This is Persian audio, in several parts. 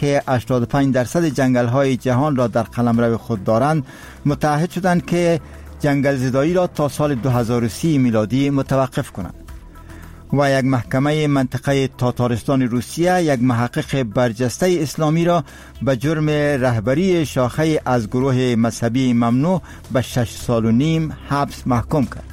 که 85% جنگل‌های جهان را در قلمرو خود دارند متعهد شدند که جنگل زدایی را تا سال 2030 میلادی متوقف کنند. و یک محکمه منطقه تاتارستان روسیه یک محقق برجسته اسلامی را به جرم رهبری شاخه از گروه مذهبی ممنوع به 6 سال و نیم حبس محکوم کرد.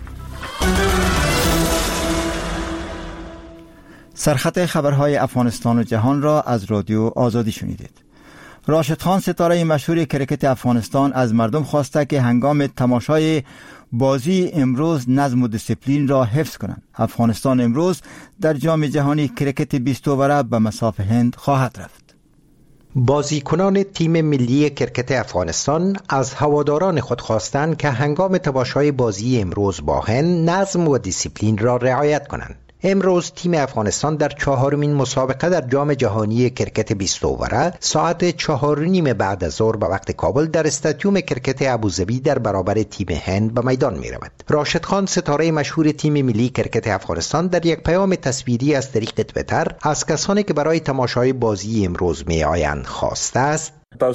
سرخط خبرهای افغانستان و جهان را از رادیو آزادی شنیدید. راشد خان ستاره مشهور کرکت افغانستان از مردم خواسته که هنگام تماشای بازی امروز نظم و دیسیپلین را حفظ کنند. افغانستان امروز در جام جهانی کرکت 20 اووره به مصاف هند خواهد رفت. بازیکنان تیم ملی کرکت افغانستان از هواداران خود خواستند که هنگام تماشای بازی امروز با هند نظم و دیسیپلین را رعایت کنند. امروز تیم افغانستان در 4مین مسابقه در جام جهانی کرکت 20 اووره ساعت 4:30 بعد از ظهر به وقت کابل در استادیوم کرکت ابوظبی در برابر تیم هند به میدان می رود. راشد خان ستاره مشهور تیم ملی کرکت افغانستان در یک پیام تصویری از طریق توییتر از کسانی که برای تماشای بازی امروز می آیند خواسته است: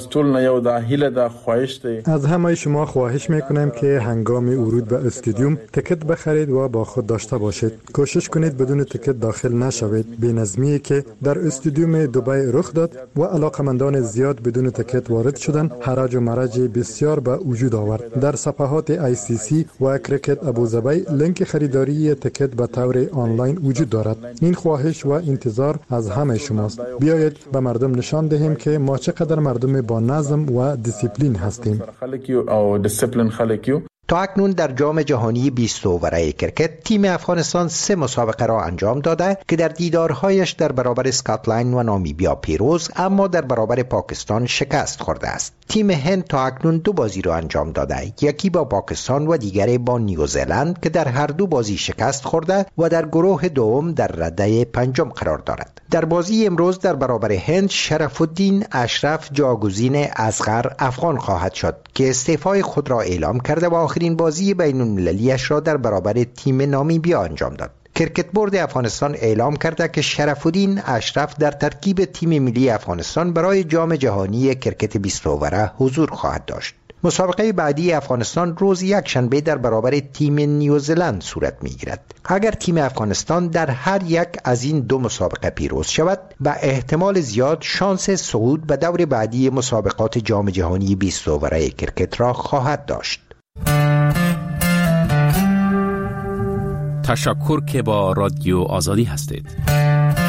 از همه شما خواهش میکنم که هنگام ورود به استادیوم تکت بخرید و با خود داشته باشید. کوشش کنید بدون تکت داخل نشوید. بی‌نظمی که در استادیوم دبی رخ داد و علاقمندان زیاد بدون تکت وارد شدن حراج و مرج بسیار به وجود آورد. در صفحات ICC و کرکت ابوظبی لینک خریداری تکت به طور آنلاین وجود دارد. این خواهش و انتظار از همه شماست. بیایید به مردم نشان دهیم که ما چقدر مردم با نظم و دیسیپلین هستیم. تا اکنون در جام جهانی 20 اووره کرکت تیم افغانستان 3 مسابقه را انجام داده که در دیدارهایش در برابر اسکاتلند و نامیبیا پیروز اما در برابر پاکستان شکست خورده است. تیم هند تا اکنون 2 بازی را انجام داده، یکی با پاکستان و دیگری با نیوزلند که در هر 2 بازی شکست خورده و در گروه دوم در رده 5 قرار دارد. در بازی امروز در برابر هند شرف الدین اشرف جاگزین اصغر افغان خواهد شد که استعفای خود را اعلام کرده و آخرین بازی بین المللیش را در برابر تیم نامیبیا انجام داد. کرکت بورد افغانستان اعلام کرده که شرف الدین اشرف در ترکیب تیم ملی افغانستان برای جام جهانی کرکت 20 اووره حضور خواهد داشت. مسابقه بعدی افغانستان روز یکشنبه در برابر تیم نیوزلند صورت می‌گیرد. اگر تیم افغانستان در هر یک از این 2 مسابقه پیروز شود، به احتمال زیاد شانس صعود به دور بعدی مسابقات جام جهانی 20 اووره کرکت را خواهد داشت. تشکر که با رادیو آزادی هستید.